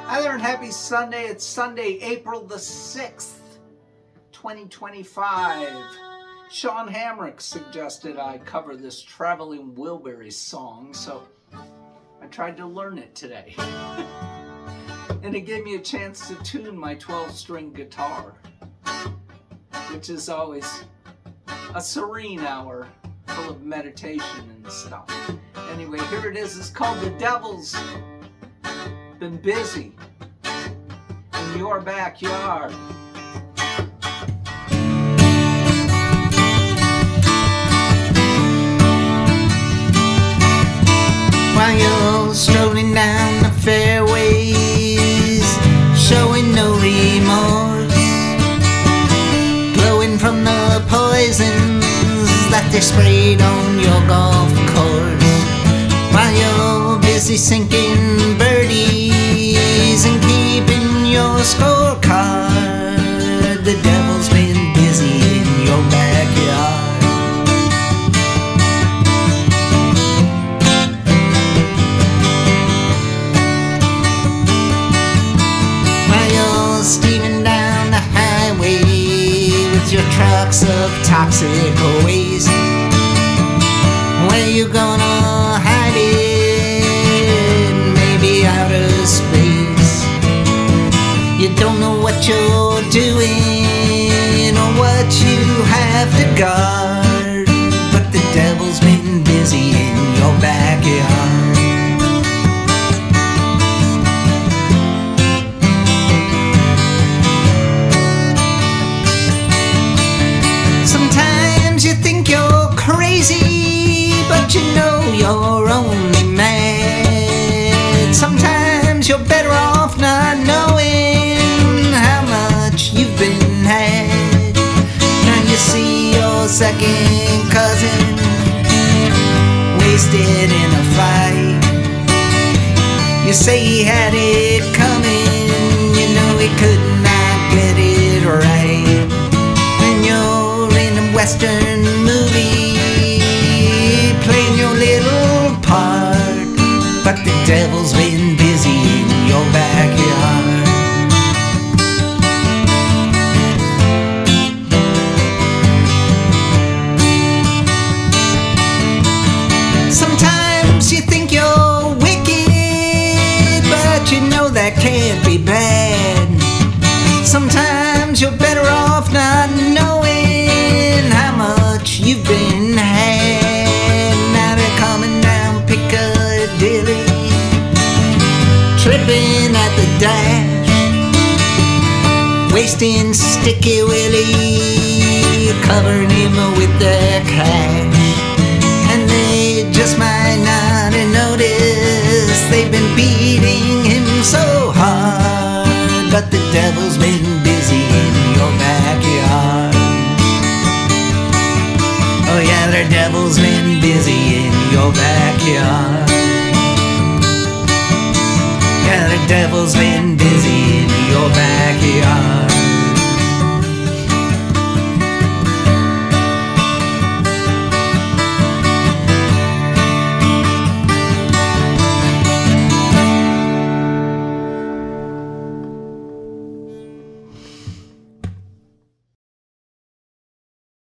Hi there and happy Sunday. It's Sunday, April the 6th, 2025. Sean Hamrick suggested I cover this Traveling Wilburys song, so I tried to learn it today. And it gave me a chance to tune my 12-string guitar, which is always a serene hour full of meditation and stuff. Anyway, here it is. It's called The Devil's Been Busy in Your Backyard. While you're strolling down the fairways, showing no remorse, glowing from the poisons that they sprayed on your golf course. While you're busy sinking birdies and keeping your scorecard, the devil's been busy in your backyard. Steaming down the highway with your trucks of toxic waste, where you gonna hide it? Maybe outer space. You don't know what you're doing or what you have to guard, but the devil's been busy in your backyard. Sometimes you think you're crazy, but you know you're only mad. Sometimes you're better off not knowing how much you've been had. Now you see your second cousin wasted in a fight. You say he had it coming, you know he could not get it right. Western movie, playing your little part, but the devil's been busy in your backyard. Sometimes you think you're wicked, but you know that can't be bad. Sometimes you're better off not knowing how much you've been had. Now they're coming down Piccadilly, tripping at the dash, wasting Sticky Willie, covering him with their cash. And they just might not have noticed they've been beating him so hard, but the devil's been busy in your backyard. Oh yeah, the devil's been busy in your backyard.